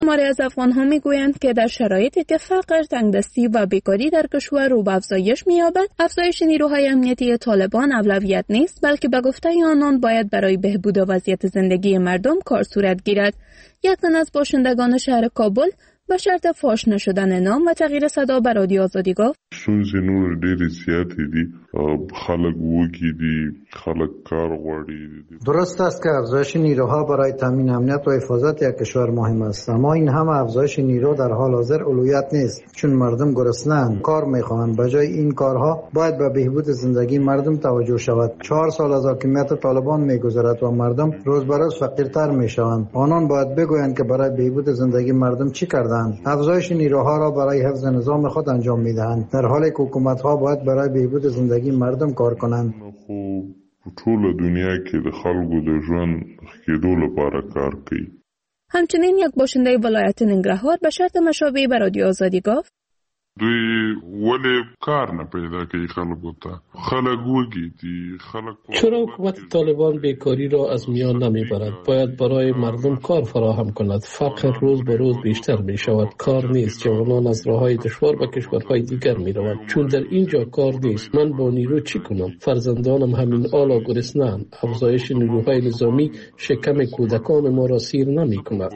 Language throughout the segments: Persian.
شماری از افغان‌ها می‌گویند که در شرایطی که فقر، تنگدستی و بیکاری در کشور رو به افزایش می‌یابد، افزایش نیروهای امنیتی طالبان اولویت نیست، بلکه به گفته آنان باید برای بهبود وضعیت زندگی مردم کار صورت گیرد. یک تن از باشندگان شهر کابل به شرط فاش نشدن نام و تغییر صدا به رادیو آزادی گفت: ستونزې نور ډېرې زیاتې دي، خلک وږي دي، خلک کار غواړي. درست است که افزایش نیروها برای تامین امنیت و حفاظت یک کشور مهم است، اما این همه افزایش نیرو در حال حاضر اولویت نیست، چون مردم گرسنه‌اند، کار می‌خواهند. بجای این کارها باید به بهبود زندگی مردم توجه شود. 4 سال از حاکمیت طالبان می‌گذرد و مردم روز به روز فقیرتر می‌شوند. آنان باید بگویند که برای بهبود زندگی مردم چی کردند. افزایش نیروها را برای حفظ نظام خود انجام می‌دهند، در حالی که حکومت‌ها باید برای بهبود زندگی مردم کار کنند. خو ټول دنیا کې د خلکو د ژوند کېدو لپاره کار کوي. همچنین یک باشنده ولایت ننګرهار به شرط مشابه به رادیو آزادی گفت: دوی ولې کار نه پیدا کوي خلکو ته؟ خلک وږي دي، خلک. چرا حکومت طالبان بیکاری را از میان نمیبرد؟ باید برای مردم کار فراهم کند. فقر روز به روز بیشتر می شود. کار نیست. جوانان از راههای دشوار به کشورهای دیگر می روند، چون در اینجا کار نیست. من با نیرو چی کنم؟ فرزندانم همین حالا گرسنه‌اند. افزایش نیروهای نظامی شکم کودکان ما را سیر نمی کند.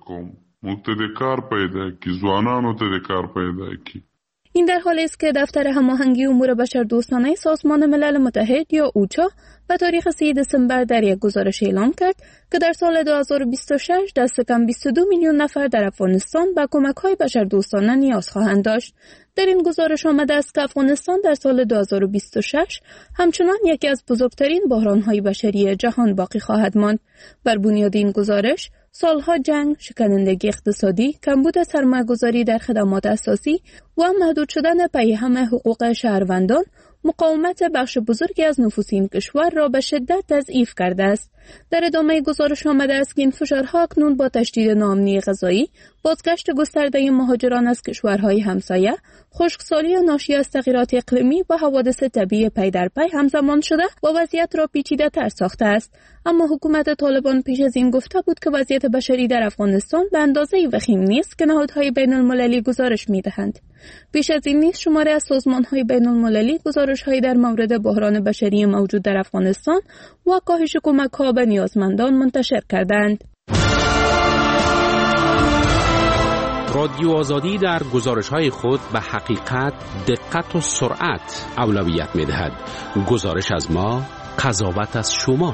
کار پیدا کی، ځوانانو ته د کار پیدا کی. این در حالی است که دفتر هماهنگی امور بشردوستانه سازمان ملل متحد یا اوچا به تاریخ 3 دسامبر در یک گزارش اعلام کرد که در سال 2026 دست کم 22 میلیون نفر در افغانستان به کمک‌های بشردوستانه نیاز خواهند داشت. در این گزارش آمده است که افغانستان در سال 2026 همچنان یکی از بزرگترین بحران‌های بشری جهان باقی خواهد ماند. بر بنیاد این گزارش، سالها جنگ، شکنندگی اقتصادی، کمبود سرمایه‌گذاری در خدمات اساسی و محدود شدن پیهم حقوق شهروندان مقاومت بخش بزرگی از نفوس این کشور را به شدت تضعیف کرده است. در ادامه گزارش آمده است که این فشارها اکنون با تشدید ناامنی غذایی، بازگشت گسترده مهاجران از کشورهای همسایه، خشکسالی ناشی از تغییرات اقلیمی و حوادث طبیعی پی در پی همزمان شده و وضعیت را پیچیده‌تر ساخته است. اما حکومت طالبان پیش از این گفته بود که وضعیت بشری در افغانستان به اندازه‌ای وخیم نیست که نهادهای بین‌المللی گزارش می‌دهند. پیش از این نیز شماری از سازمان‌های بین‌المللی گزارش‌هایی در مورد بحران بشری موجود در افغانستان و کاهش کمک‌ها به نیازمندان منتشر کردند. رادیو آزادی در گزارش‌های خود به حقیقت، دقت و سرعت اولویت می‌دهد. گزارش از ما، قضاوت از شما.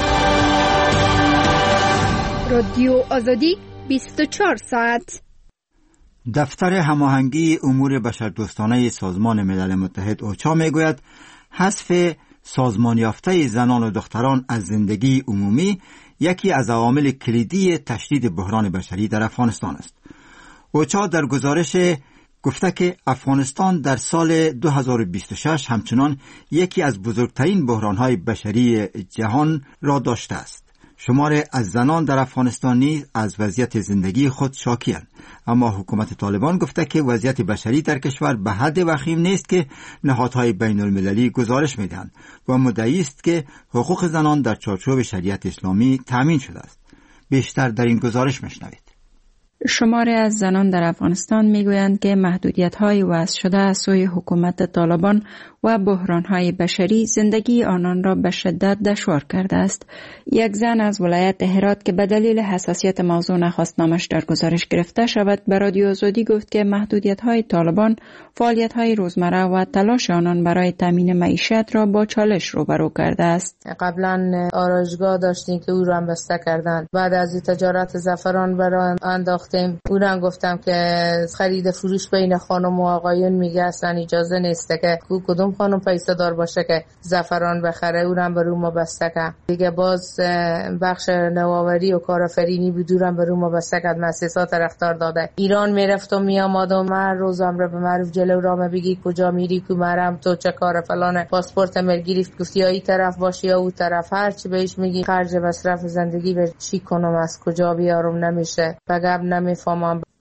رادیو آزادی 24 ساعت. دفتر هماهنگی امور بشردوستانه سازمان ملل متحد اوچا میگوید حذف سازمان یافته زنان و دختران از زندگی عمومی یکی از عوامل کلیدی تشدید بحران بشری در افغانستان است. اوچا در گزارش گفته که افغانستان در سال 2026 همچنان یکی از بزرگترین بحران‌های بشری جهان را داشته است. شمار از زنان در افغانستان نیز از وضعیت زندگی خود شاکی‌اند، اما حکومت طالبان گفته که وضعیت بشری در کشور به حد وخیم نیست که نهادهای بین المللی گزارش می‌دهند و مدعی است که حقوق زنان در چارچوب شریعت اسلامی تأمین شده است. بیشتر در این گزارش می‌شنوید. شماری از زنان در افغانستان میگویند که محدودیت‌های وضع شده از سوی حکومت طالبان و بحران‌های بشری زندگی آنان را به شدت دشوار کرده است. یک زن از ولایت هرات که به دلیل حساسیت موضوع نخواست نامش در گزارش گرفته شود به رادیو آزادی گفت که محدودیت‌های طالبان فعالیت‌های روزمره و تلاش آنان برای تامین معیشت را با چالش روبرو کرده است. قبلا آرایشگاه داشتیم که او را هم بسته کردند. بعد از تجارت زعفران برای انداختیم. او را گفتم که خرید فروش بین خانم و آقایون میگه اصلا اجازه نیست که کدوم خانم پیسه دار باشه که زعفران بخره. او را به ما بسته کرد. دیگه باز بخش نوآوری و کارآفرینی بدورم به ما بسته کرد. مؤسسات رفتار داده. ایران میرفتم میآمدم هر روزم را به معروف جلو را بگی کجا میری کو مرم تو چه کار فلان پاسپورت مل گرفت گفتی یا این طرف باشی یا اون طرف هر چی بهش میگی خرج مصرف زندگی به چی کنم از کجا بیارم نمیشه بگم نمیفهمم.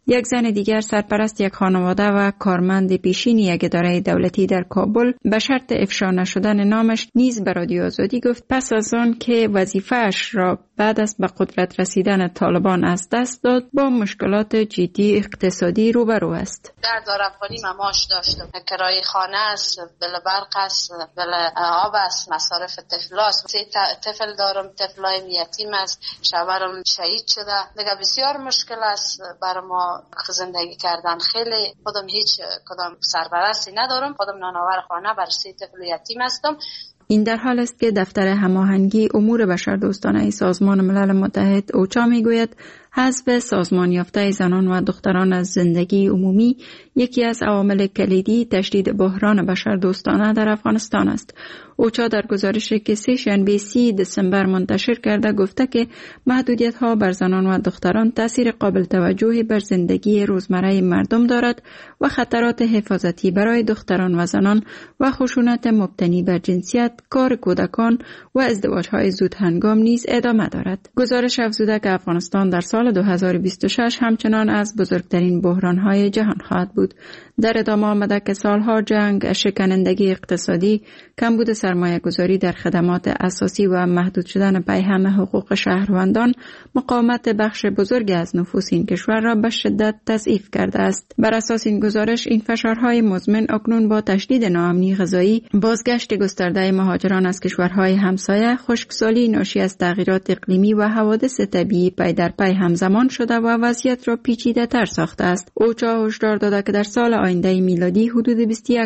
یک زن دیگر سرپرست یک خانواده و کارمند پیشین یک اداره دولتی در کابل به شرط افشا نشدن نامش نیز به رادیو آزادی گفت پس از آن که وظیفه‌اش را بعد از به قدرت رسیدن طالبان از دست داد با مشکلات جدی اقتصادی روبرو است. در دارافغانی معاش داشتم، کرایه خانه است، بل برق است، بل آب است، مصارف طفل است. 3 طفل دارم، طفلای یتیم است، شوهرم شهید شده. دیگه بسیار مشکل است برای ما زندگی کردن. خیلی خودم هیچ کدام سرپرستی ندارم، خودم نانآور خانه بر 3 طفل یتیم هستم. این در حال است که دفتر هماهنگی امور بشردوستانه سازمان ملل متحد اوچا میگوید حذف سازمان یافته زنان و دختران از زندگی عمومی یکی از عوامل کلیدی تشدید بحران بشردوستانه در افغانستان است. اوچا در گزارشی که سه‌شنبه 30 دسامبر منتشر کرده گفته که محدودیت‌ها بر زنان و دختران تأثیر قابل توجهی بر زندگی روزمره مردم دارد و خطرات حفاظتی برای دختران و زنان و خشونت مبتنی بر جنسیت، کار کودکان و ازدواج‌های زود هنگام نیز ادامه دارد. گزارش افزوده که افغانستان در سال 2026 همچنان از بزرگترین بحران‌های جهان خواهد بود. در ادامه آمده که سالها جنگ، شکنندگی اقتصادی، کمبود سرمایه‌گذاری در خدمات اساسی و محدود شدن پیهم حقوق شهروندان مقاومت بخش بزرگی از نفوس این کشور را به شدت تضعیف کرده است. بر اساس این گزارش این فشارهای مزمن اکنون با تشدید ناامنی غذایی، بازگشت گسترده مهاجران از کشورهای همسایه، خشکسالی ناشی از تغییرات اقلیمی و حوادث طبیعی پی در پی همزمان شده و وضعیت را پیچیده‌تر ساخته است. اوچا هشدار داده که در سال آینده میلادی حدود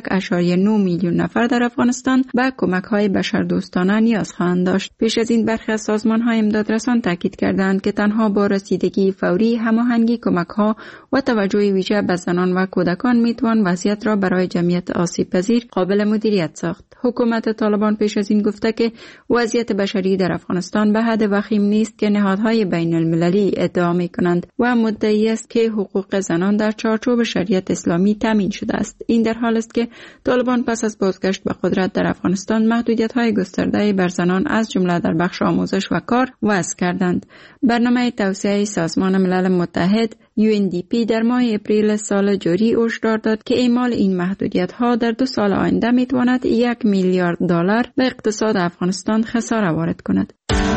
21.9 میلیون نفر در افغانستان به کمک‌های بشردوستانه نیاز خواهند داشت. پیش از این برخی از سازمان‌های امدادرسان تاکید کردند که تنها با رسیدگی فوری، هماهنگی کمک‌ها و توجه ویژه به زنان و کودکان میتوان وضعیت را برای جمعیت آسیب‌پذیر قابل مدیریت ساخت. حکومت طالبان پیش از این گفته که وضعیت بشری در افغانستان به حد وخیم نیست که نهادهای بین المللی ادعا می‌کنند و مدعی است که حقوق زنان در چارچوب شریعت اسلامی تامین شده است. این در حال است که طالبان پس از بازگشت به قدرت در افغانستان محدودیت‌های گسترده بر زنان از جمله در بخش آموزش و کار وضع کردند. برنامه توسعه سازمان ملل متحد UNDP در ماه اپریل سال جاری هشدار داد که اعمال این محدودیت‌ها در 2 سال آینده می‌تواند $1 میلیارد به اقتصاد افغانستان خساره وارد کند.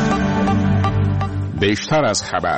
بیشتر از خبر.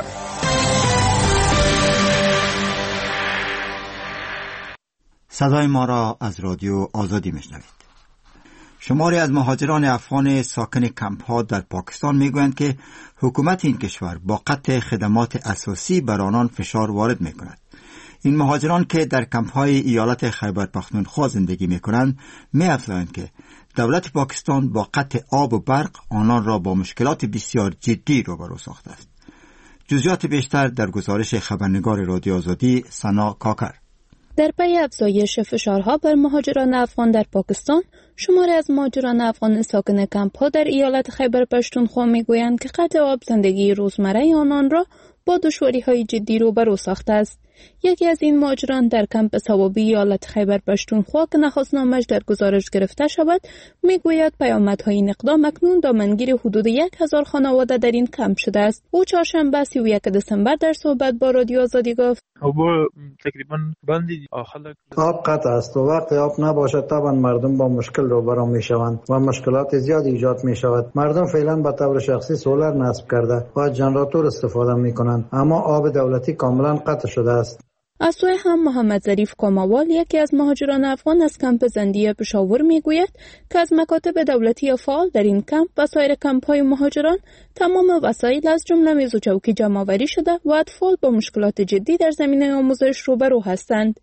صدای ما را از رادیو آزادی میشنوید. شماری از مهاجران افغان ساکن کمپ‌ها در پاکستان میگویند که حکومت این کشور با قطع خدمات اساسی بر آنان فشار وارد میکند. این مهاجران که در کمپ‌های ایالت خیبر پختونخوا زندگی میکنند می‌افزایند که دولت پاکستان با قطع آب و برق آنان را با مشکلات بسیار جدی روبرو ساخته است. جزئیات بیشتر در گزارش خبرنگار رادیو آزادی سنا کاکر. در پی افزایش فشارها بر مهاجران افغان در پاکستان، شماری از مهاجران افغان ساکن کمپ‌ها در ایالت خیبر پختونخوا میگویند که قطع آب زندگی روزمره آنان را با دشواری‌های جدی روبرو ساخته است. یکی از این مهاجران در کمپ ثوابی ایالت خیبر پختونخوا که نخست نامش در گزارش گرفته شود میگوید پیامدهای این اقدام اکنون دامنگیر حدود 1000 خانواده در این کمپ شده است. او چهارشنبه 31 دسامبر در صحبت با رادیو آزادی گفت تقریبا بندی آب قطع است و وقتی آب نباشد طبعا مردم با مشکل روبرو می شوند و مشکلات زیادی ایجاد می شود. مردم فعلا به طور شخصی سولر نصب کرده و جنراتور استفاده می کنند، اما آب دولتی کاملا قطع شده است. از سوی هم محمد ظریف کاموال، یکی از مهاجران افغان از کمپ زندیه پشاور میگوید که از مکاتب دولتی فعال در این کمپ و سایر کمپ‌های مهاجران تمام وسایل از جمله میز و چوکی جمع‌آوری شده و اطفال با مشکلات جدی در زمینه آموزش روبرو هستند.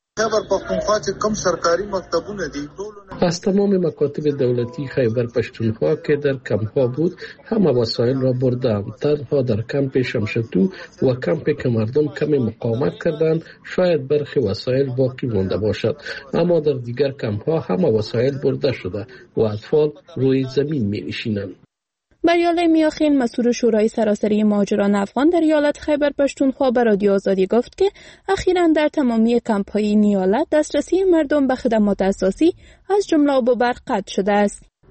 از تمام مکاتب دولتی خیبر پختونخوا که در کمپ‌ها بود همه وسایل را بردند. تنها در کمپ شمشتو و کمپی که مردم کمی مقاومت کردند شاید برخی وسایل باقی مانده باشد، اما در دیگر کمپ‌ها همه وسایل برده شده و اطفال روی زمین می‌نشینند. بریاله میاخیل، مسئول شورای سراسری مهاجران افغان در ایالت خیبر پختونخوا به رادیو آزادی گفت که اخیراً در تمامی کمپ‌های این ایالت دسترسی مردم به خدمات اساسی از جمله آب و برق قطع شده است.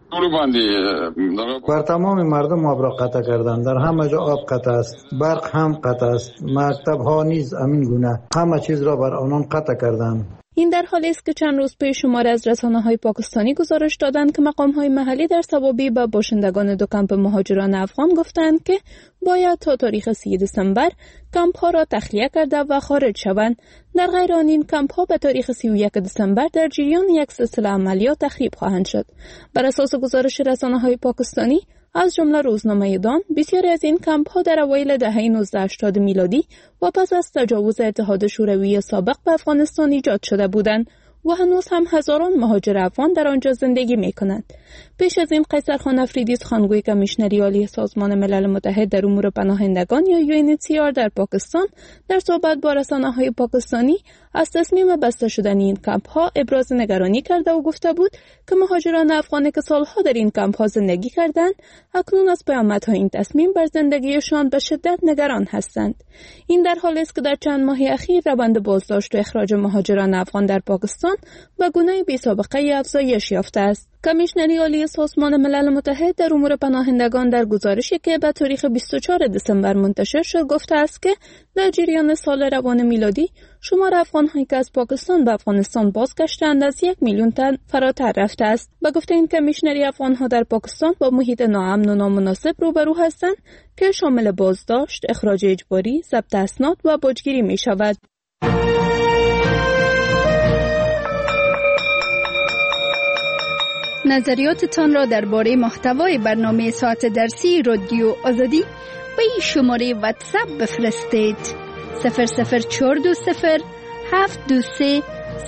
بر تمام مردم آب را قطع کردند. در همه جا آب قطع است، برق هم قطع است، مکتب ها نیز همین گونه، همه چیز را بر آنان قطع کردند. این در حالی است که چند روز پیش شماره از رسانه‌های پاکستانی گزارش دادند که مقام‌های محلی در سوابی به باشندگان دو کمپ مهاجران افغان گفتند که باید تا تاریخ 3 دسامبر کمپ‌ها را تخلیه کرده و خارج شوند. در غیر آن این کمپ‌ها به تاریخ 31 دسامبر در جریان یک سلسله عملیات تخریب خواهند شد. بر اساس گزارش رسانه‌های پاکستانی از جمله روزنامه دان، بسیاری از این کمپ‌ها در اوایل دهه 1980 میلادی و پس از تجاوز اتحاد شوروی سابق به افغانستان ایجاد شده بودند و هنوز هم هزاران مهاجر افغان در آنجا زندگی می‌کنند. پیش از این قیصر خان افریدی، سخنگوی کمیشنری عالی سازمان ملل متحد در امور پناهندگان یا UNHCR در پاکستان، در صحبت با رسانه‌های پاکستانی از تصمیم بسته شدن این کمپ‌ها ابراز نگرانی کرده و گفته بود که مهاجران افغانی که سالها در این کمپ‌ها زندگی کردند، اکنون از پیامدهای این تصمیم بر زندگیشان به شدت نگران هستند. این در حالی است که در چند ماه اخیر روند بازداشت و اخراج مهاجران افغان در پاکستان به گونه بی‌سابقه افزایش یافته است. کمیشنری عالی سازمان ملل متحد در امور پناهندگان در گزارشی که به تاریخ 24 دسامبر منتشر شد گفته است که در جریان سال روان میلادی شمار افغان‌هایی که از پاکستان به افغانستان بازگشتند از 1 میلیون تن فراتر رفته است. به گفته این کمیشنری، افغان‌ها در پاکستان با محیط ناامن و نامناسب روبرو هستند که شامل بازداشت، اخراج اجباری، ضبط اسناد و باجگیری می‌شود. نظریاتتان را درباره محتوای برنامه ساعت درسی رادیو آزادی به این شماره واتساپ بفرستید: 00420 723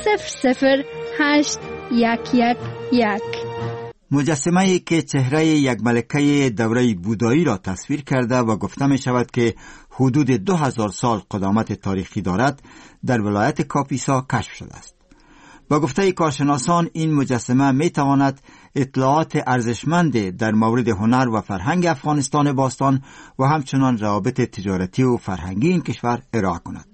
00811. مجسمه‌ای که چهره یک ملکه دوره بودایی را تصویر کرده و گفته می شود که حدود 2000 سال قدامت تاریخی دارد، در ولایت کاپیسا کشف شده است. با گفته کارشناسان این مجسمه می تواند اطلاعات ارزشمند در مورد هنر و فرهنگ افغانستان باستان و همچنان روابط تجارتی و فرهنگی این کشور ارائه کند.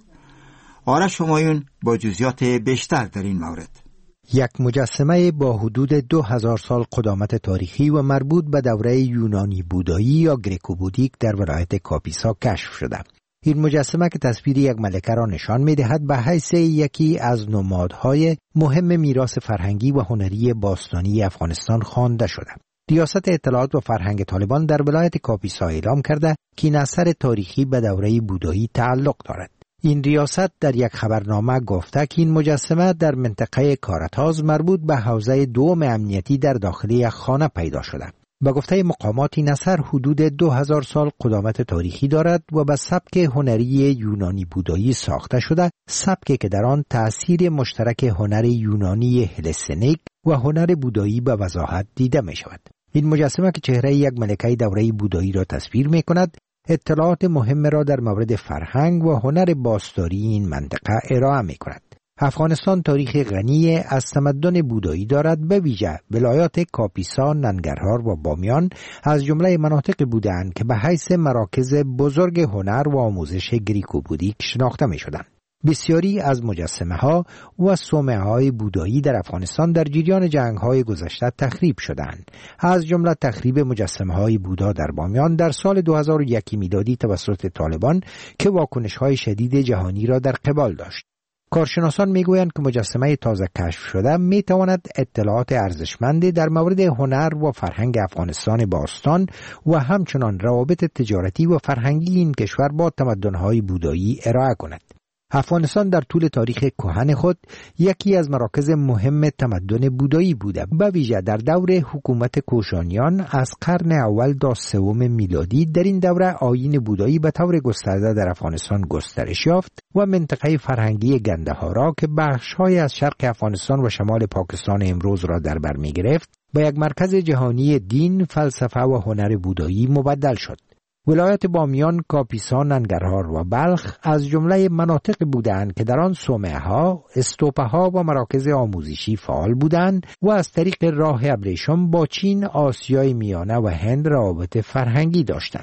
آرش همایون با جزئیات بیشتر در این مورد. یک مجسمه با حدود 2000 سال قدامت تاریخی و مربوط به دوره یونانی بودایی یا گریکو بودیک در ولایت کاپیسا کشف شده. این مجسمه که تصویر یک ملکه را نشان می‌دهد به حیث یکی از نمادهای مهم میراث فرهنگی و هنری باستانی افغانستان خوانده شده. ریاست اطلاعات و فرهنگ طالبان در ولایت کاپیسا اعلام کرده که این اثر تاریخی به دوره بودایی تعلق دارد. این ریاست در یک خبرنامه گفته که این مجسمه در منطقه کارتاز مربوط به حوزه دوم امنیتی در داخل یک خانه پیدا شده. با گفته مقامات این اثر حدود 2000 سال قدامت تاریخی دارد و به سبک هنری یونانی بودایی ساخته شده، سبکی که در آن تأثیر مشترک هنر یونانی هلسنیک و هنر بودایی به وضاحت دیده می شود. این مجسمه که چهره یک ملکه دوره بودایی را تصویر می کند، اطلاعات مهم را در مورد فرهنگ و هنر باستانی این منطقه ارائه می کند. افغانستان تاریخ غنی از تمدن بودایی دارد، به ویژه ولایات کاپیسا، ننگرهار و بامیان از جمله مناطق بودند که به حیث مراکز بزرگ هنر و آموزش گریکو بودیک شناخته می شدند. بسیاری از مجسمه ها و صومعه های بودایی در افغانستان در جریان جنگ های گذشته تخریب شدند. از جمله تخریب مجسمه های بودا در بامیان در سال 2001 میلادی توسط طالبان که واکنش های شدید جهانی را در قبال داشت. کارشناسان میگویند که مجسمه تازه کشف شده میتواند اطلاعات ارزشمندی در مورد هنر و فرهنگ افغانستان باستان و همچنان روابط تجارتی و فرهنگی این کشور با تمدن‌های بودایی ارائه کند. افغانستان در طول تاریخ کهن خود یکی از مراکز مهم تمدن بودایی بوده، به ویژه در دور حکومت کوشانیان از قرن اول تا سوم میلادی. در این دوره آیین بودایی به طور گسترده در افغانستان گسترش یافت و منطقه فرهنگی گندهارا که بخش‌های از شرق افغانستان و شمال پاکستان امروز را در بر می‌گرفت، به یک مرکز جهانی دین، فلسفه و هنر بودایی مبدل شد. ولایت بامیان، کاپیسا، ننگرهار و بلخ از جمله مناطق بودند که در آن صومعه‌ها، استوپه‌ها و مراکز آموزشی فعال بودند و از طریق راه ابریشم با چین، آسیای میانه و هند روابط فرهنگی داشتند.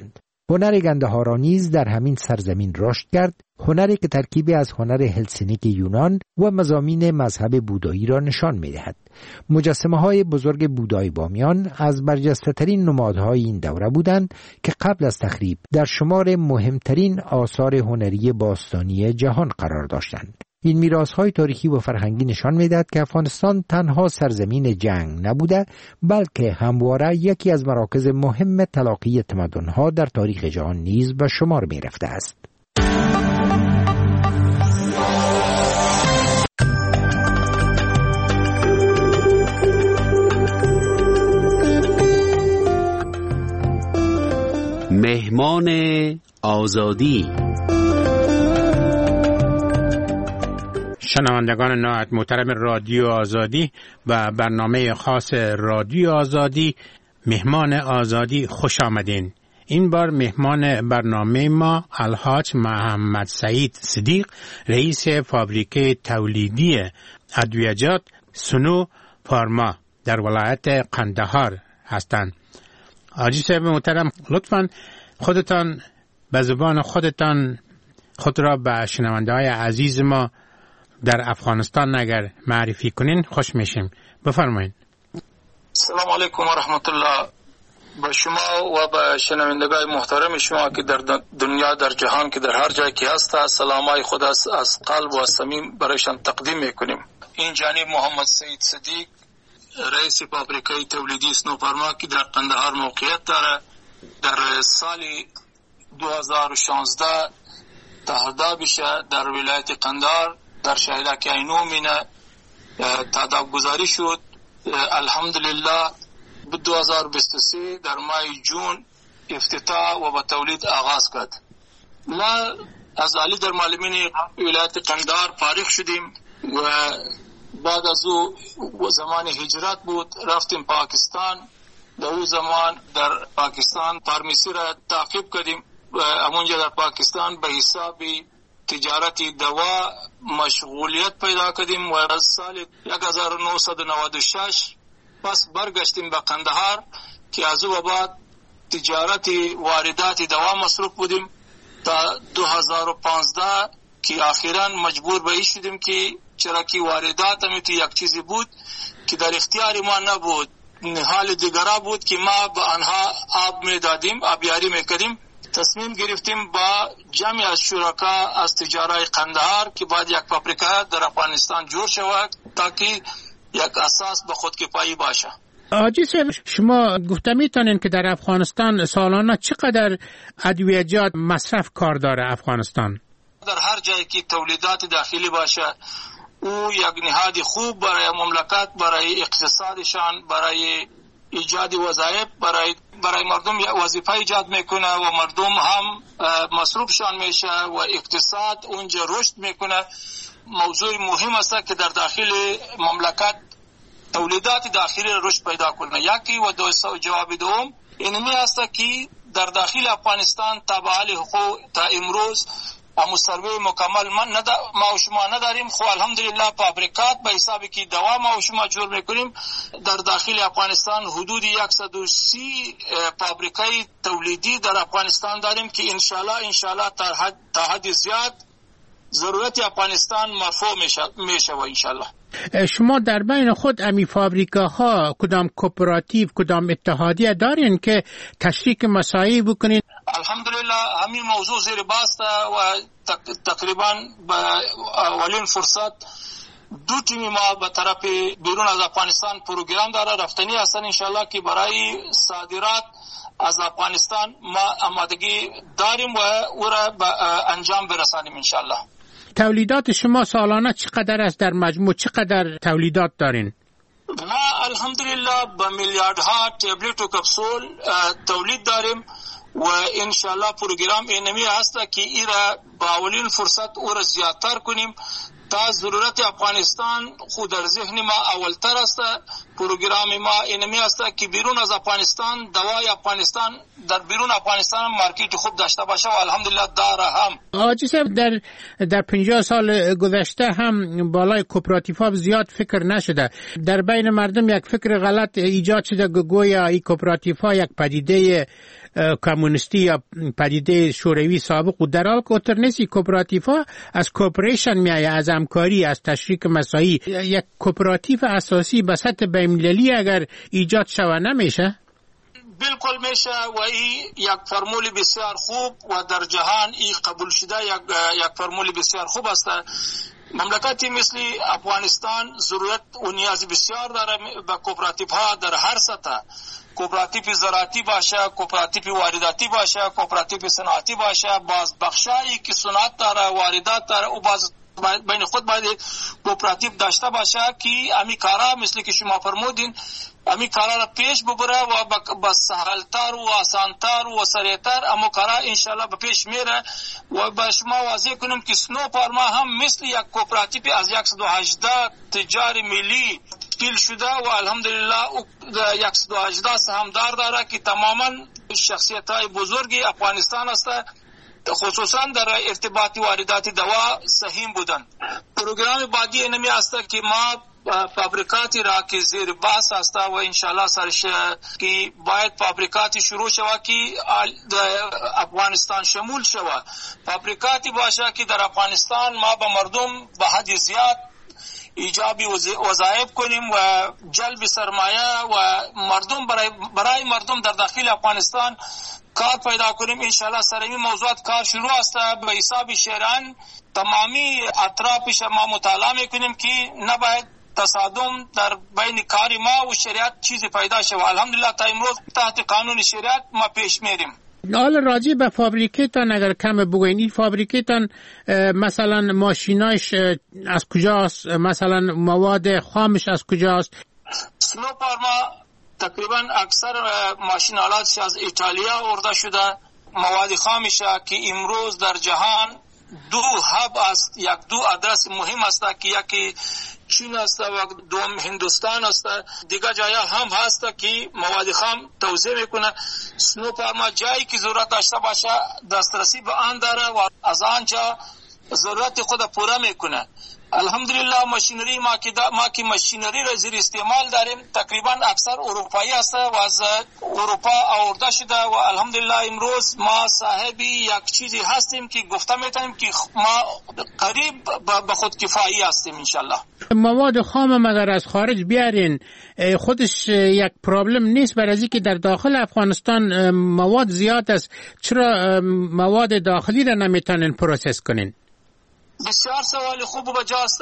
هنر گندهارا نیز در همین سرزمین رشد کرد، هنری که ترکیبی از هنر هلسینکی یونان و مضامین مذهب بودایی را نشان می‌دهد. مجسمه‌های بزرگ بودای بامیان از برجسته‌ترین نمادهای این دوره بودند که قبل از تخریب در شمار مهمترین آثار هنری باستانی جهان قرار داشتند. این میراث‌های تاریخی و فرهنگی نشان می‌دهد که افغانستان تنها سرزمین جنگ نبوده، بلکه همواره یکی از مراکز مهم تلاقی تمدن‌ها در تاریخ جهان نیز به شمار می‌رفته است. مهمان آزادی. شنوندگان نهایت محترم رادیو آزادی و برنامه خاص رادیو آزادی مهمان آزادی خوش آمدین. این بار مهمان برنامه ما الحاج محمد سعید صدیق، رئیس فابریکه تولیدی ادویجات سنو فارما در ولایت قندهار هستند. حاجی صاحب محترم، لطفاً خودتان به زبان خودتان خود را به شنونده‌های عزیز ما در افغانستان اگر معرفی کنین خوش میشیم. بفرمایید. سلام علیکم و رحمت الله. به شما و به شنوندگان محترم شما که در دنیا، در جهان که در هر جای که هست، سلامای خود از قلب و صمیم برایشان تقدیم میکنیم. این جانب محمد سعید صدیق، رئیس فابریکه تولیدی سنو فارما که در قندهار موقعیت داره، در سال 2016 تهداب بشه در ولایت قندهار در شهر کینو مینه تهداب گذاری شد. الحمدلله 2023 در ماه جون افتتاح و به تولید آغاز کرد. ما از علی در معلمین ولایت قندهار فارغ شدیم و بعد از او زمان هجرت بود، رفتیم پاکستان. در اون زمان در پاکستان فارمیسی را تعقیب کردیم و همونجا در پاکستان به حساب تجارتی دوا مشغولیت پیدا کردیم و از سال 1996 پس برگشتیم به قندهار که از او بعد تجارتی واردات دوا مصروف بودیم تا 2015 که آخرا مجبور به این شدیم که چرا که واردات هم یک چیزی بود که در اختیار ما نبود، حال دیگرا بود که ما به آنها آب می دادیم، آبیاری می کردیم. تصمیم گرفتیم با جمعی از شرکا از تجارت قندهار که باید یک فابریکه در افغانستان جور شود تاکه یک اساس به خودکفایی باشه. حاجی صاحب، شما گفته میتونین که در افغانستان سالانه چقدر ادویجات مصرف کار داره افغانستان؟ در هر جایی که تولیدات داخلی باشه او یک نهاد خوب برای مملکت، برای اقتصادشان، برای ایجاد وظایف، برای مردم وظیفه ایجاد میکنه و مردم هم مصروفشان میشه و اقتصاد اونجا رشد میکنه. موضوع مهم است که در داخل مملکت تولیدات داخلی رشد پیدا کنه. یکی و جواب دوم اینمی است که در داخل افغانستان تابع حقوق تا امروز همون سروی مکمل ما و شما نداریم. خب الحمدلله فابریکات به حسابی که دوا ما و شما جور میکنیم. در داخل افغانستان حدود 130 فابریکه تولیدی در افغانستان داریم که انشالله تا حد زیاد ضرورت افغانستان مرفوع میشه و انشالله. شما در بین خود امی فابریکاها کدام کوپراتیو، کدام اتحادیه دارین که تشریک مساعی بکنین؟ الحمدلله همین موضوع زیر باسته و تقریبا به اولین فرصت دو تیم ما به طرف بیرون از افغانستان پروگرام داره رفتنی هستن انشالله که برای صادرات از افغانستان ما آمادگی داریم و او را به انجام برسانیم انشالله. تولیدات شما سالانه چقدر است؟ در مجموع چقدر تولیدات دارین؟ ما الحمدلله به میلیاردها تبلت و کپسول تولید داریم و انشالله پروگرام اینمی هست که ایرا با اولین فرصت او را زیادتر کنیم تا ضرورت افغانستان خود در ذهن ما اولتر است. پروگرام ما اینمی است که بیرون از افغانستان دوای افغانستان در بیرون افغانستان مارکت خوب داشته باشه و الحمدلله داره. هم آجی صاحب در 50 سال گذشته هم بالای کوپراتیف‌ها زیاد فکر نشده. در بین مردم یک فکر غلط ایجاد شده گویا این کوپراتیف‌ها یک پدیده کمونیستی یا پدیده شوروی سابق و در حال که اوتر نیستی. کوپراتیف‌ها از کوپریشن میایه، از همکاری، از تشریک مساعی. یک کوپراتیف اساسی به سطح بین‌المللی اگر ایجاد شود نمیشه؟ بالکل میشه و این یک فرمول بسیار خوب و در جهان این قبول شده یک فرمول بسیار خوب است. مملکتی مثل افغانستان ضرورت و نیاز بسیار داره به کوپراتیف ها در هر سطح. کوپراتیف زراعتی باشه، کوپراتیف وارداتی باشه، کوپراتیف صنعتی باشه، باز بخشایی که صنعت داره، واردات داره و باز بین خود باید کوپراتیف داشته باشه که امی کارا مثل که شما فرمودین امی کارا را پیش ببره و با سهلتر و آسانتر و سریعتر اما کارا انشالله به پیش میره. و با شما واضح کنم که سنو پارما هم مثل یک کوپراتیف از 118 تجار ملی تشکیل شده و الحمدلله 118 سهامدار داره که تماما شخصیت های بزرگی افغانستان است، خصوصا در ارتباط واردات دوا سهیم بودن. پروگرام بعدی اینمی است که ما فابریکاتی را که زیر بحث است و انشالله سرش که باید فابریکاتی شروع شود که افغانستان شمول شود. فابریکاتی باشه که در افغانستان ما به مردم به حد زیاد ایجابی وظایف کنیم و جلب سرمایه و مردم برای مردم در داخل افغانستان کار پیدا کنیم. انشالله سر این موضوعات کار شروع است. به حساب شیران تمامی اطرافش ما مطالعه میکنیم که نباید تصادم در بین کار ما و شریعت چیزی پیدا شود. الحمدلله تا امروز تحت قانون شریعت ما پیش میریم. حالا راجع به فابریکتان اگر کم بگوین، این فابریکتان مثلا ماشیناش از کجاست، مثلا مواد خامش از کجاست؟ سنو پارما تقریبا اکثر ماشین آلاتش از ایتالیا آورده شده. مواد خامش که امروز در جهان دو هب است، دو آدرس مهم است که یکی چین است و دوم هندوستان است. دیگه جایا هم هست که مواد خام توزیع میکنه. سنو پارما جایی که ضرورت داشته باشه دسترسی به آن داره و از آنجا ضرورت خود پورا میکنه. الحمدلله ماشینری ما که ماشینری را زیر استعمال داریم تقریبا اکثر اروپایی است و از اروپا آورده شده و الحمدلله امروز ما صاحب یک چیزی هستیم که گفته میتونیم که ما قریب به خود کفایی هستیم انشالله. مواد خام مگر از خارج بیارین خودش یک پرابلم نیست برای اینکه در داخل افغانستان مواد زیاد است، چرا مواد داخلی را نمیتونین پروسس کنین؟ بسیار سوال خوب و بجاست.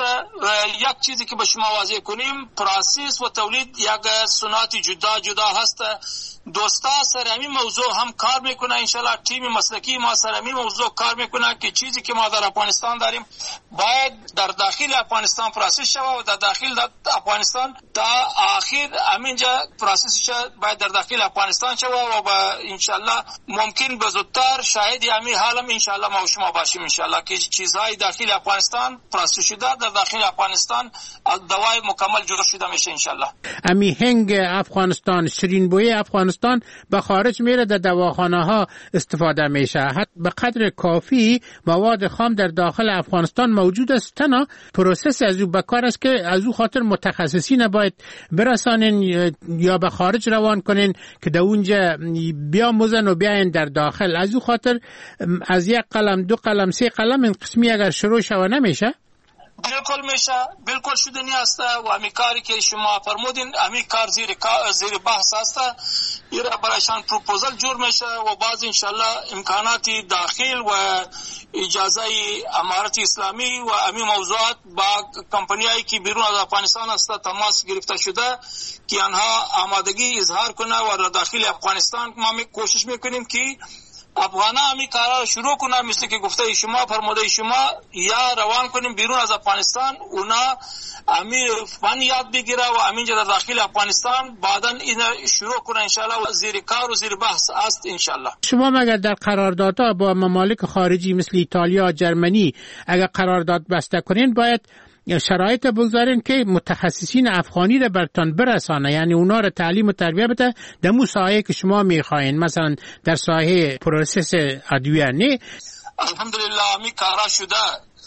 یک چیزی که به شما واضح کنیم، پروسس و تولید یک صنعت جدا هست. دوستا سر همین موضوع هم کار میکنه. انشالله تیم مسلکی ما سر همین موضوع کار میکنه که چیزی که ما در افغانستان داریم باید در داخل افغانستان پروسس شود و در داخل افغانستان تا آخر همینجا پروسس باید در داخل افغانستان شود و انشالله ممکن به زودتر شاهد همین حالم انشالله ما و شما باشیم انشالله که چیزهای داخل افغانستان پروسس شده در داخل افغانستان دوای مکمل جور شده میشه انشالله. امی هنگ افغانستان، شیرین بوی افغانستان به خارج میره، در دواخانه ها استفاده میشه. حتی به قدر کافی مواد خام در داخل افغانستان موجود است. تنها پروسس از او بکار است که از او خاطر متخصصین باید برسانین یا به خارج روان کنین که در اونجا بیاموزن و بیاین در داخل. از او خاطر از یک قلم، دو قلم، سه قلم این قسمی اگر شروع شود نمیشه؟ بالکل میشه، بالکل شدنی است و همین کاری که شما فرمودین همین کار زیر بحث است. این برایشان پروپوزل جور میشه و بعض انشالله امکانات داخل و اجازه امارت اسلامی و همین موضوعات با کمپانیایی که بیرون از افغانستان است تماس گرفته شده که آنها آمادگی اظهار کنه و در داخل افغانستان ما کوشش میکنیم که افغانا همی کارا شروع کنن، مثل که گفته شما فرموده شما، یا روان کنیم بیرون از افغانستان، اونا امی فن یاد بگیره و همینجا در داخل افغانستان بعدا این شروع کنه انشالله و زیر کار و زیر بحث است انشالله. شما مگر در قراردادها با ممالک خارجی مثل ایتالیا، جرمنی اگر قرارداد بسته کنین باید شرایط بگذارین که متخصصین افغانی را برتان برسانه، یعنی اونا را تعلیم و تربیه بده در مو ساحه که شما میخواین، مثلا در ساحه پروسس ادویه. نه الحمدلله همی کارا شده.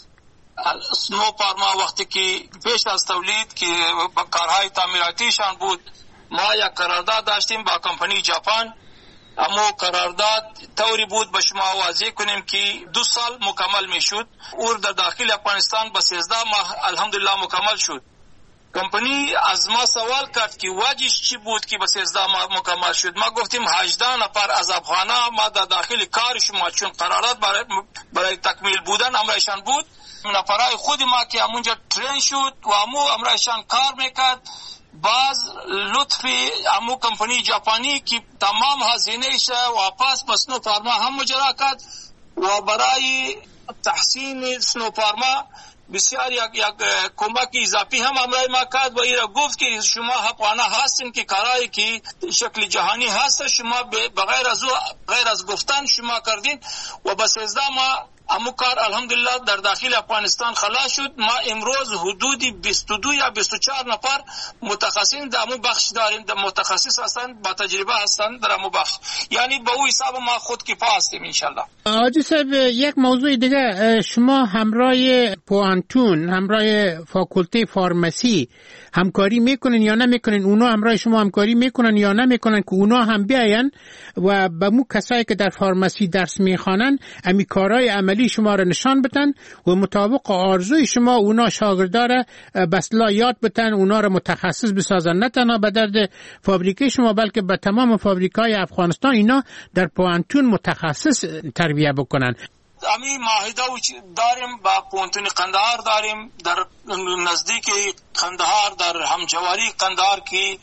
سنو پارما وقتی که پیش از تولید که با کارهای تعمیراتیشان بود، ما یک قرارداد داشتیم با کمپانی ژاپن. اما قرارداد طوری بود به شما واضح کنیم که 2 سال مکمل میشد اور در داخل افغانستان به 13 ماه الحمدلله مکمل شد. کمپانی از ما سوال کرد که وجهش چی بود که به 13 ماه مکمل شد. ما گفتیم 18 نفر از افغانا ما در داخل کار شما، چون قرارداد برای تکمیل بودن امرایشان بود، نفرای خود ما که همونجا ترین شد و امرایشان کار میکرد. باز لطفی امو کمپانی ژاپنی که تمام هزینه‌اش واپس به سنو فارما هم مجرا کرد و برای تحسین سنو فارما بسیار یک کمک اضافی هم امرای ما کرد و ایرا گفت که شما حقانه هستین که کارایی که شکل جهانی هست شما غیر از گفتن شما کردین و به 13 ماه امو کار الحمدلله در داخل افغانستان خلاص شد. ما امروز حدودی 22 یا 24 نفر متخصصین در امو بخش داریم، در متخصص هستند با تجربه هستند در امو بخش، یعنی به او حساب ما خود کفا هستیم انشالله. حاجی صاحب یک موضوع دیگه، شما همراه پوانتون، همراه فاکولته فارمسی همکاری میکنن یا نمیکنن؟ اونا همراه شما همکاری میکنن یا نمیکنن که اونا هم بیاین و به مو کسایی که در فارمسی درس میخوانن امی کارهای عملی شما را نشان بدن و مطابق آرزوی شما اونا شاگرداره به اصطلاح یاد بدن، اونا را متخصص بسازن، نه تنها به درد فابریکه شما بلکه به تمام فابریکای افغانستان اینا در پوانتون متخصص تربیه بکنن. امی معاهده داریم با پوانتون قندهار، داریم در نزدیک قندهار در همجواری قندهار که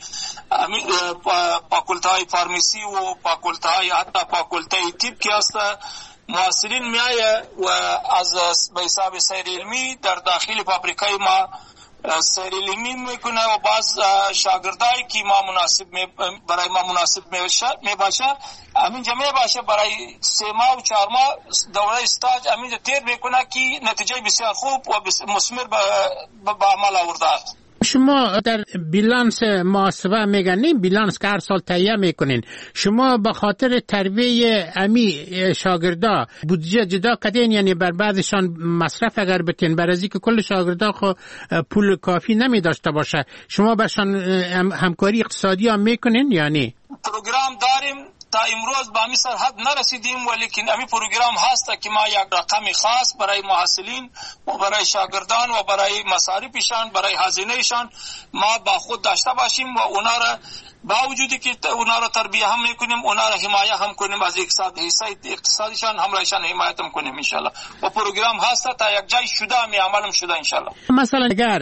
فاکولتهای فارمسی و فاکولتهای حتی فاکولتهای طب که هست محصلین میایه و از به حساب سیر علمی در داخل فابریکای ما سیر علمی میکنه و باز شاگردایی که ما مناسب برای ما مناسب میباشه همین جمعه باشه برای 3 ماه و 4 ماه دوره استاج همین تیر میکنه که نتیجه بسیار خوب و مثمر به عمل آورده است. شما در بیلانس محاسبه میگنین، بیلانس که هر سال تهیه میکنین، شما به خاطر تربیه امی شاگردا بودجه جدا کردین؟ یعنی بر بعضشان مصرف اگر بتین بر ازی که کل شاگردا خو پول کافی نمی داشته باشه، شما برشان همکاری اقتصادی هم میکنین یا نه؟ پروگرام داریم تا امروز به همی سرحد نرسیدیم، ولیکن همی پروگرام هست که ما یک رقم خاص برای محصلین و برای شاگردان و برای مصارفشان، برای هزینهشان ما با خود داشته باشیم و اونا را با وجودی که اونا را تربیه هم میکنیم، اونا را حمایه هم کنیم، از اقتصادشان همراهشان حمایت هم کنیم انشالله و پروگرام هست تا یک جای شده می عملم شده انشالله. مثلا اگر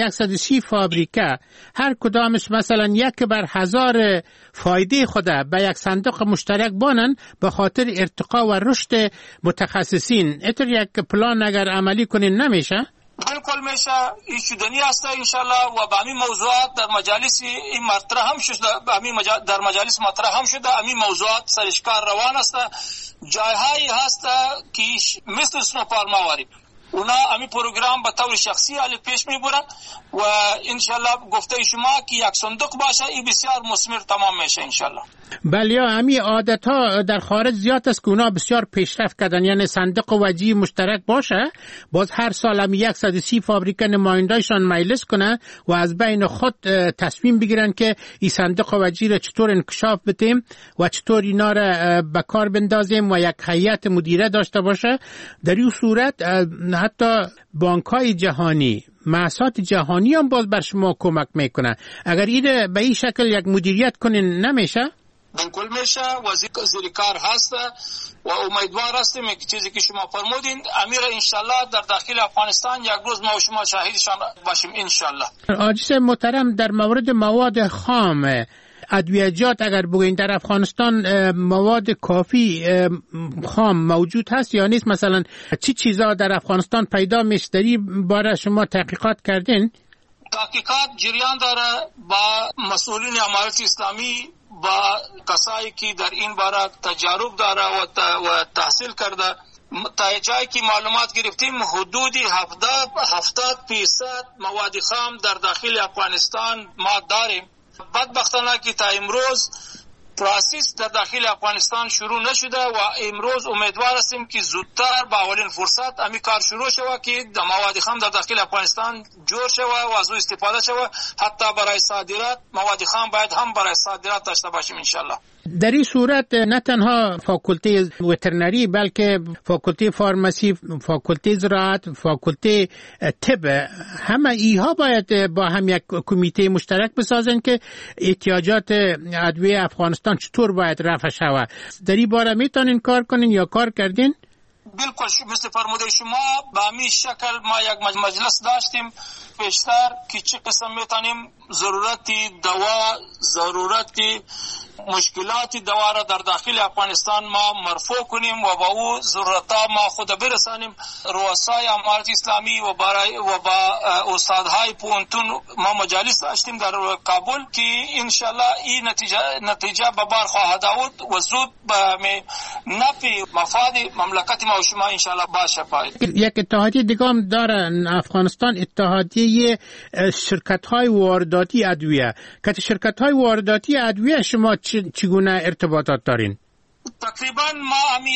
130 فابریکه هر کدامش مثلا یک بر 1000 فایده خوده به یک صندوق مشترک بانن به خاطر ارتقا و رشد متخصصین، اتر یک پلان اگر عملی کنین نمیشه؟ بالکل میشه، این شدنی است انشالله و به همین موضوعات در مجالس این مطرح هم شده، در مجالس مطرح هم شده، همین موضوعات سرشکار روان است. جایهایی هست که مثل سنو فارما واری اونا همین پروگرام به طور شخصی حال پیش میبرن و انشالله گفته شما که یک صندوق باشه این بسیار مثمر تمام میشه انشالله. بله، همین عادت ها در خارج زیاد است که اونا بسیار پیشرفت کردن، یعنی صندوق وجهی مشترک باشه، باز هر سال هم 130 فابریکه نمایندهشان مجلس کنه و از بین خود تصمیم بگیرن که این صندوق وجهی را چطور انکشاف بدیم و چطور اینا را به کار بندازیم و یک هیئت مدیره داشته باشه. در این صورت حتی بانک‌های جهانی، مؤسسات جهانی هم باز بر شما کمک میکنه. اگر این به این شکل یک مدیریت کنین نمیشه؟ بالکل میشه، وزیر کار هست و امیدوار هستیم که چیزی که شما فرمودین امیر انشالله در داخل افغانستان یک روز ما و شما شاهدشان باشیم انشالله. عاجز محترم، در مورد مواد خام ادویجات اگر بگوین در افغانستان مواد کافی خام موجود هست یا نیست؟ مثلا چی چیزا در افغانستان پیدا میشه؟ در این باره شما تحقیقات کردین؟ تحقیقات جریان داره با مسئولین امارت اسلامی، با کسایی که در این باره تجارب داره و تحصیل کرده. تا جایی که معلومات گرفتیم حدود 70% مواد خام در داخل افغانستان ما داریم. بدبختانه که تا امروز پروسس در داخل افغانستان شروع نشده و امروز امیدوار هستیم که زودتر با اولین فرصت امی کار شروع شود که مواد خام در داخل افغانستان جور شود و از او استفاده شود. حتی برای صادرات مواد خام باید هم برای صادرات داشته باشیم انشالله. در این صورت نه تنها فاکولته وترنری بلکه فاکولته فارماسی، فاکولته زراعت، فاکولته طب، همه ایها باید با هم یک کمیته مشترک بسازن که احتیاجات ادویه افغانستان چطور باید رفع شود. در این باره میتونین کار کنین یا کار کردین؟ بالکل مثل فرموده شما به همین شکل ما یک مجلس داشتیم پیشتر که چه قسم میتونیم ضرورتی دوا، ضرورتی مشکلات دوا را در داخل افغانستان ما مرفوع کنیم و با او ضرورتا ما خود برسانیم. رؤسای امارت اسلامی و با استادهای پونتون ما مجالس داشتیم در کابل که انشالله این نتیجه به بار خواهد آورد و زود به نفع مفاد مملکت ما و شما انشالله باشه. یک اتحادیه دیگه هم دارن افغانستان، اتحادیه شرکت‌های وارداتی ادویه. که شرکت‌های وارداتی ادویه شما چگونه ارتباطات دارین؟ تقریبا ما همی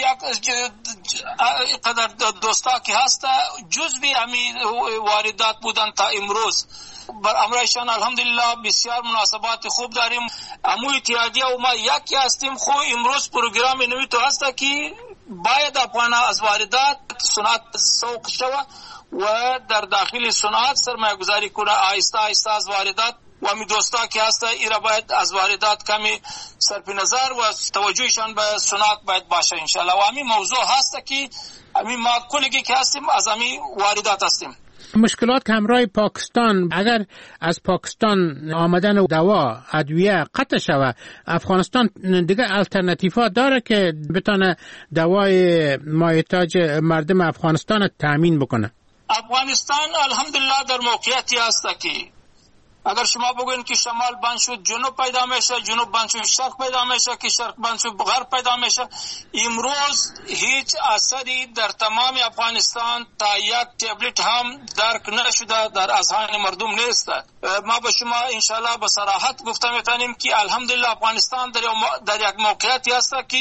یک قدر دوستا که هسته جزوی همی واردات بودن تا امروز. بر امرایشان الحمدلله بسیار مناسبات خوب داریم. امو اتحادیه و ما یکی هستیم. خو امروز پروگرام نوی تو هسته که باید افغان از واردات صنعت سوق شود و در داخل صنعت سرمایه گذاری کنه آیسته آیسته از واردات و همی دوستا که هسته ایرا باید از واردات کمی صرف نظر و توجهشان به صنعت باید باشه انشالله. و همی موضوع هسته که همی ما کلگی که هستیم از همی واردات هستیم. مشکلات که همراه پاکستان، اگر از پاکستان آمدن دوا ادویه قطع شود، افغانستان دیگه الټرناتیوا داره که بتونه دوای مایحتاج مردم افغانستان تامین بکنه؟ افغانستان الحمدلله در موقعیتی هست که اگر شما بگوین که شمال بند شد جنوب پیدا میشه، جنوب بند شد شرق پیدا میشه، که شرق بند شد غرب پیدا میشه. امروز هیچ اثری در تمام افغانستان تا یک تبلت هم درک نشده، در اذهان مردم نیست. ما به شما انشالله به صراحت گفته میتونیم که الحمدلله افغانستان در یک موقعیتی هست که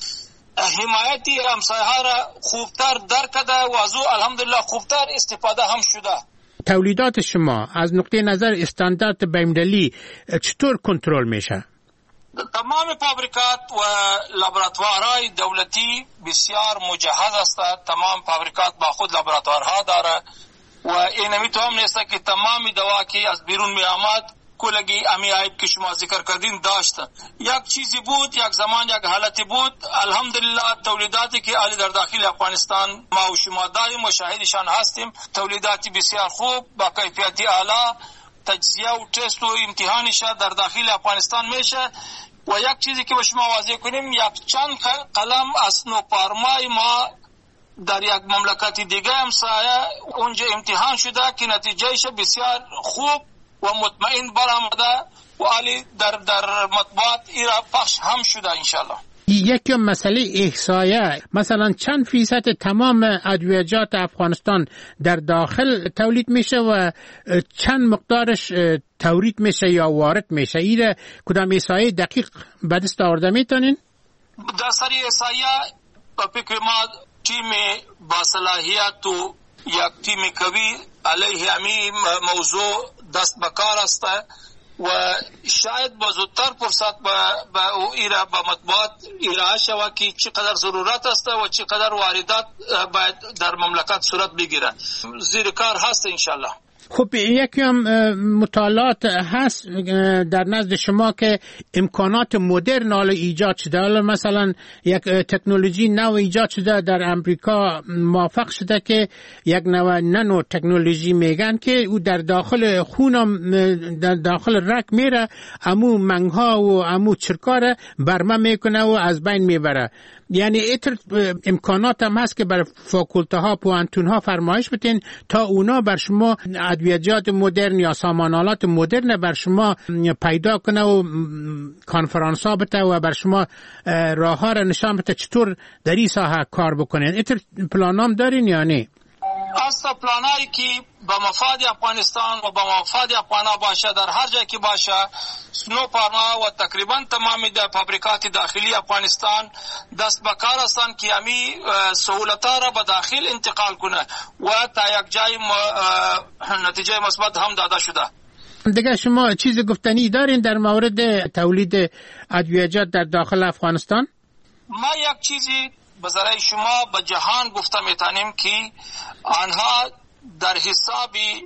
حمایتی همسایه‌ها را خوبتر درک کرده و از او الحمدلله خوبتر استفاده هم شده. تولیدات شما از نقطه نظر استاندارد بین‌المللی چطور کنترل میشه؟ تمام فابریکات و لابراتوارهای دولتی بسیار مجهز است. تمام فابریکات با خود لابراتوارها داره و این میتونم نیست که تمام دوا که از بیرون می آمد کلگی امی عیب که شما ذکر کردین داشت. یک چیزی بود، یک زمان یک حالتی بود. الحمدلله تولیداتی که علی در داخل افغانستان ما و شما داریم و شاهدشان هستیم، تولیداتی بسیار خوب با کیفیتی اعلی، تجزیه و تست و امتحانش در داخل افغانستان میشه. و یک چیزی که به شما واضح کنیم، یک چند قلم از نوپارمای ما در یک مملکت دیگه همسایه اونجا امتحان شده که نتیجهش بسیار خوب و مطمئن برآمده و علی در مطبوعات ایرا پخش هم شده انشالله. یکی مسئله احصایه، مثلا چند فیصد تمام ادویجات افغانستان در داخل تولید میشه و چند مقدارش تورید میشه یا وارد میشه؟ این کدام احصایه دقیق به دست آورده میتونین؟ در سری احصایه به فکر ما تیم با صلاحیت و یک تیم قوی علیه همین موضوع دست بکار است و شاید با زودتر فرصت به مطبوعات ارائه شود که چقدر ضرورت است و چقدر واردات باید در مملکت صورت بگیره. زیر کار هست انشالله. خب یکی هم مطالعات هست در نزد شما که امکانات مدرن حالا ایجاد شده، حالا مثلا یک تکنولوژی نو ایجاد شده در امریکا، موفق شده که یک نانو تکنولوژی میگن که او در داخل خونم در داخل رگ میره، امو منگها و امو چرکاره برمه میکنه و از بین میبره. یعنی ایتر امکانات هم هست که بر فاکولته ها پوانتون ها فرمایش بتین تا اونا بر شما ادویجات مدرن یا سامانالات مدرن بر شما پیدا کنه و کانفرانس ها بته و بر شما راه ها را نشان بده چطور در این ساحه کار بکنین. ایتر پلانام دارین یا نه؟ اصلا پلانایی که به مفاد افغانستان و به مفاد افغانا باشه در هر جای که باشه، سنو پارما و تقریبا تمامی در فابریکات داخلی افغانستان دست به کار هستند که امی سهولت‌ها را به داخل انتقال کنه و تا یک جای نتیجه مثبت هم داده شده. دیگه شما چیز گفتنی دارین در مورد تولید ادویجات در داخل افغانستان؟ ما یک چیزی به ذریعه شما به جهان گفته میتونیم که آنها در حساب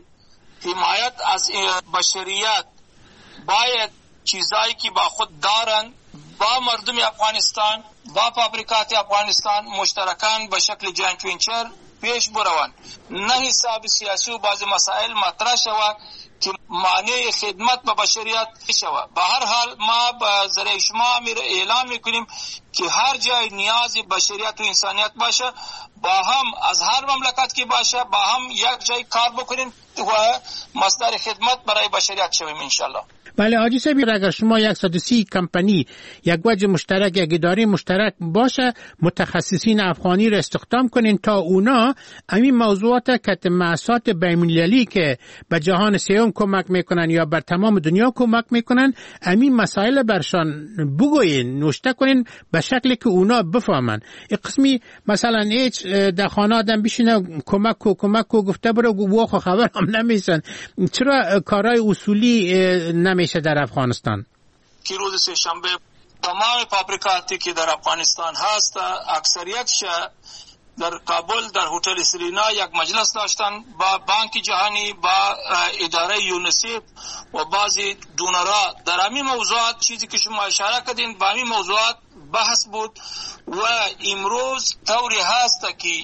حمایت از بشریت باید چیزایی که با خود دارن با مردم افغانستان با فابریکات افغانستان مشترکان به شکل جوینت وینچر پیش بروند، نه حساب سیاسی و بعض مسائل مطرح شود که مانع خدمت به بشریت شود. به هر حال ما به ذریعه شما اعلام میکنیم که هر جای نیاز بشریت و انسانیت باشه با هم از هر مملکت که باشه با هم یک جای کار بکنیم و مصدر خدمت برای بشریت شویم انشالله. بله حاجی صاحب، اگر شما 130 کمپانی یک وجه مشترک یک اداره مشترک باشه متخصصین افغانی را استخدام کنین تا اونا همین موضوعات کتمعصات بین‌المللی که به جهان سوم کمک میکنن یا بر تمام دنیا کمک میکنن همین مسائل برشان بگوین نوشته کنین به شکلی که اونا بفهمن. این قسمی مثلا هیچ در خانه آدم بشینه کمک کو گفته برو و خبر هم نمیشن. چرا کارهای اصولی نمیشه در افغانستان؟ که روز سه‌شنبه تمام فابریکاتی که در افغانستان هست اکثریتش در کابل در هتل سرینا یک مجلس داشتن با بانک جهانی با اداره یونیسف و بعضی دونرها در همین موضوعات چیزی که شما اشاره کردین با همین موضوعات بحث بود و امروز طوری هست که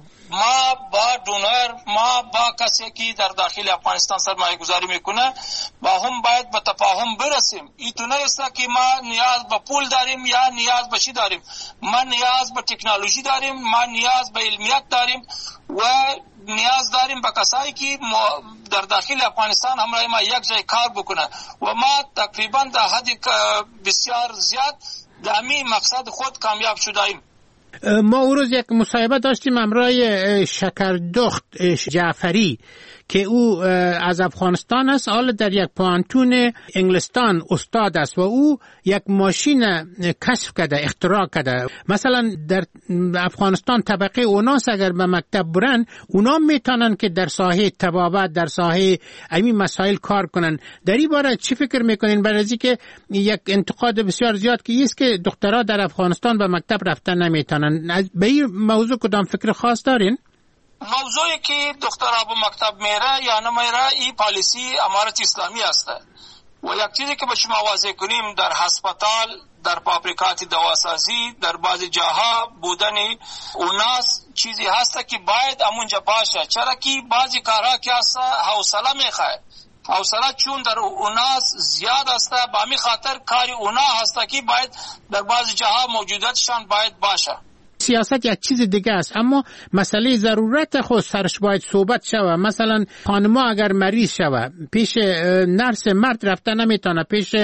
ما با دونر ما با کسی که در داخل افغانستان سرمایه گذاری میکنه با هم باید به تفاهم برسیم. این نیست که ما نیاز به پول داریم یا نیاز به چی داریم، ما نیاز به تکنولوژی داریم، ما نیاز به علمیت داریم و نیاز داریم به کسایی که در داخل افغانستان همراه ما یک جای کار بکنه و ما تقریبا در حد بسیار زیاد در همین مقصد خود کامیاب شدیم. ما او روز یک مصاحبه داشتیم همراه شکردخت جعفری که او از افغانستان است، حالا در یک پانتون انگلستان استاد است و او یک ماشین کشف کرده اختراع کرده. مثلا در افغانستان طبقه اوناس اگر به مکتب برن اونا میتونن که در ساحه طبابت در ساحه همین مسائل کار کنن. در این باره چی فکر میکنین؟ برای از اینکه یک انتقاد بسیار زیاد که است که دخترها در افغانستان به مکتب رفتن نمیتونن، به این موضوع کدام فکر خاص دارین؟ موضوعی که دخترها به مکتب میره یا نمیره این پالیسی امارت اسلامی است و یک چیزی که به شما واضح کنیم در هسپتال در فابریکات دواسازی در بعضی جاها بودن اوناس چیزی هست که باید امونجا باشه، چرا که بعضی کارها که هست حوصله میخواد، حوصله چون در اوناس زیاد است به همین خاطر کاری اونا هست که باید در بعضی جاها موجودتشان باید باشه. سیاست یک چیز دیگه است، اما مسئله ضرورت خود سرش باید صحبت شود. مثلا خانما اگر مریض شود پیش نرس مرد رفته نمیتونه، پیش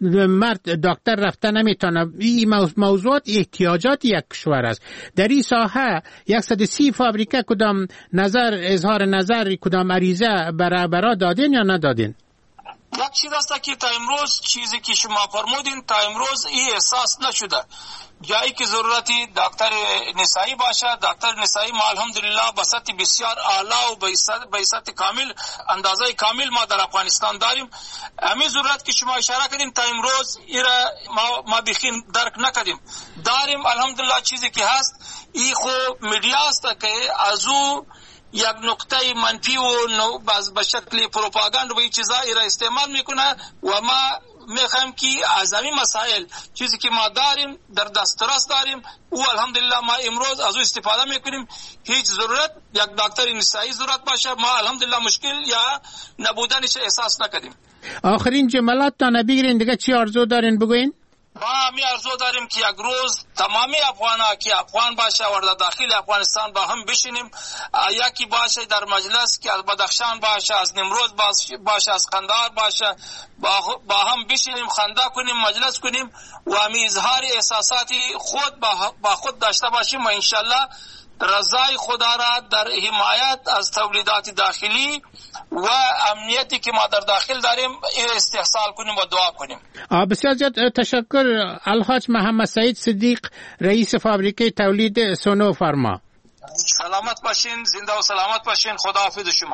مرد دکتر رفته نمیتونه. این موضوعات احتیاجات یک کشور است. در این ساحه 130 فابریکه کدام نظر اظهار نظر کدام عریضه برای دادین یا ندادین؟ یک چیز است که تا امروز چیزی که شما فرمودین تا امروز این احساس نشده. جایی که ضرورتی دکتر نسایی باشه، دکتر نسایی ما الحمدلله به سطح بسیار اعلی و به سطح کامل اندازه کامل ما در افغانستان داریم. همین ضرورت که شما اشاره کردیم تا امروز ایرا ما بخین درک نکردیم داریم. الحمدلله چیزی که هست این خو میډیا است که از او یک نقطه منفی و به شکل پروپاگاند و این چیزا را استعمال میکنه و ما میخوایم که از همین مسائل چیزی که ما داریم در دسترس داریم او الحمدلله ما امروز از او استفاده میکنیم. هیچ ضرورت یک دکتر نسایی ضرورت باشه ما الحمدلله مشکل یا نبودنش احساس نکردیم. آخرین جملات تا نبیگرین دیگه چی آرزو دارین بگوین؟ ما می آرزو داریم که یک روز تمامی افغان‌ها که افغان باشه و در داخل افغانستان با هم بشینیم، یکی باشه در مجلس که از بدخشان باشه، از نمروز باشه، از قندهار باشه، با هم بشینیم خنده کنیم، مجلس کنیم و همی اظهار احساسات خود با خود داشته باشیم و انشالله رضای خدا را در حمایت از تولیدات داخلی و امنیتی که ما در داخل داریم استحصال کنیم و دعا کنیم. بسیار زیاد تشکر الحاج محمد سعید صدیق، رئیس فابریکه تولید سونو فارما. سلامت باشین، زنده و سلامت باشین. خدا حافظ شما.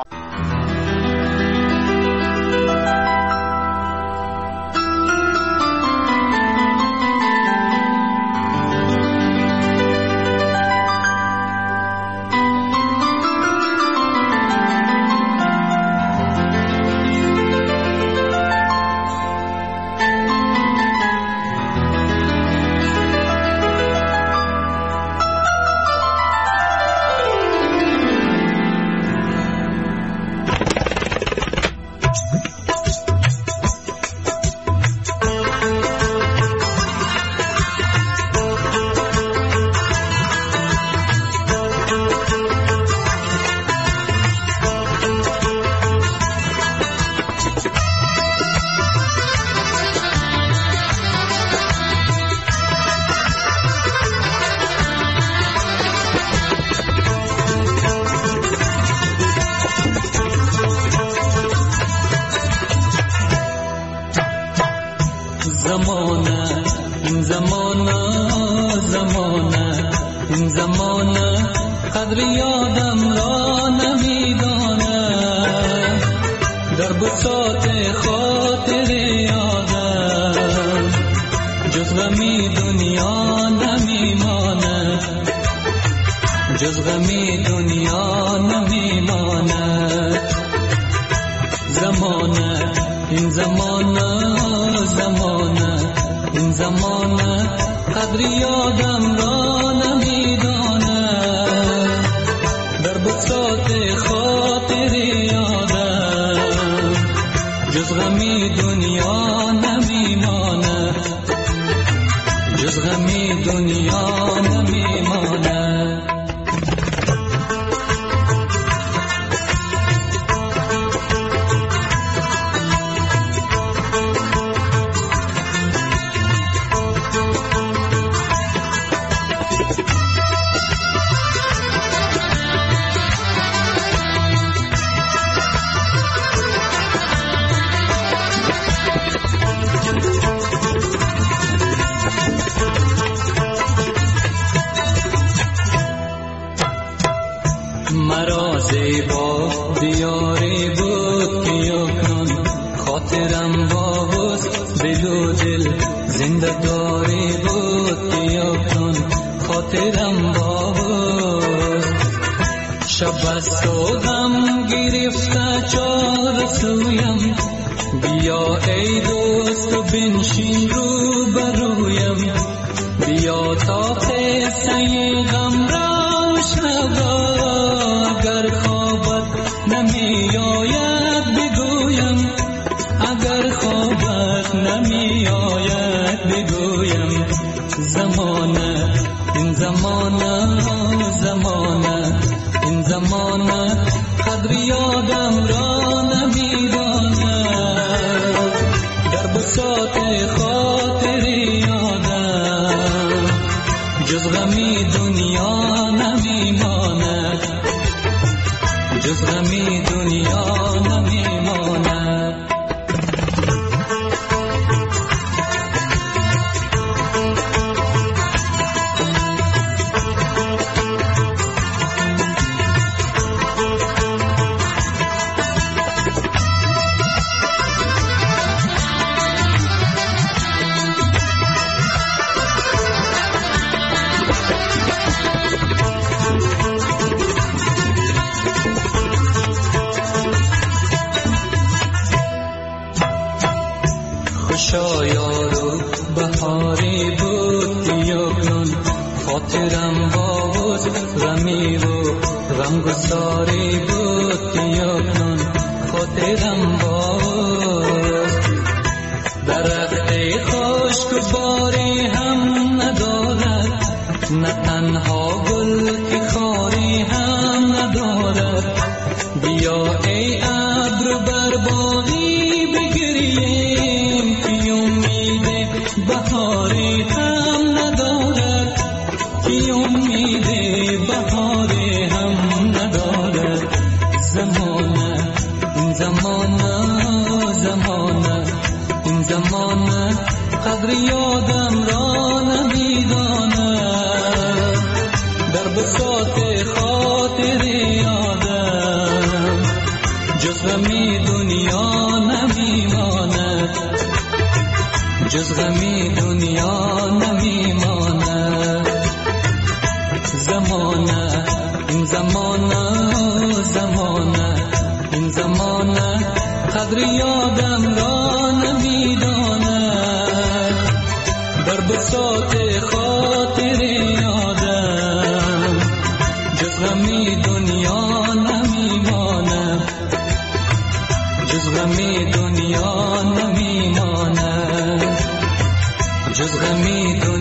این زمانه قدر یادم را نمیدانم، در بساط خاطر یادم جز غمی دنیا نمیماند، جز غمی دنیا نمیماند. زمانه این زمانه، زمانه این زمانه قدر یادم را نمیدانم، در بساط خاطر یادم جز غمی دنیا نمیماند، جز غمی دنیا نمیماند. مرا زیبا دیاری بود که یکنون خاطرم باوست، دل و دل زنده داری بود که یکنون خاطرم باوست. شب از صبحم گرفته چار سویم، بیا ای دوست و بنشین رو برویم، بیا تا قصه غم را شنوا، اگر خوابت نمی آید بگویم، اگر خوابت نمی آید بگویم. زمانه این زمانه، زمانه این زمانه قدر یادم را نمی داند، خاطرم باز. درخت خشک باری هم ندارد، نه تنها گل که خاری هم ندارد. بیا ای ابر بر باغی بگریم که امید بهاری هم ندارد، که امید بهاری هم ندارد. زمانه این زمانه قدر یادم را نمیداند. در بساط خاطر یادم جز غمی دنیا نمیماند، جز غمی دنیا نمیماند. زمانه این زمانه قدر یادم را نمیداند. در بساط خاطر یادم جز غمی دنیا نمیماند، جز غمی دنیا نمیماند، جز غمی دنیا